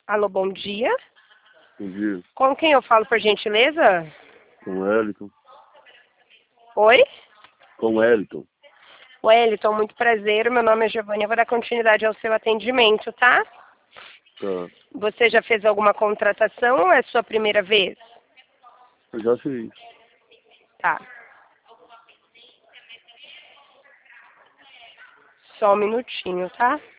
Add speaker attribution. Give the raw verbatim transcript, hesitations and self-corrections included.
Speaker 1: Alô, bom dia.
Speaker 2: Bom dia.
Speaker 1: Com quem eu falo, por gentileza?
Speaker 2: Com o Wellington.
Speaker 1: Oi?
Speaker 2: Com o Wellington.
Speaker 1: Wellington, muito prazer. Meu nome é Giovanni. Eu vou dar continuidade ao seu atendimento, tá?
Speaker 2: Tá.
Speaker 1: Você já fez alguma contratação ou é sua primeira vez?
Speaker 2: Eu já fiz.
Speaker 1: Tá. Só um minutinho, tá?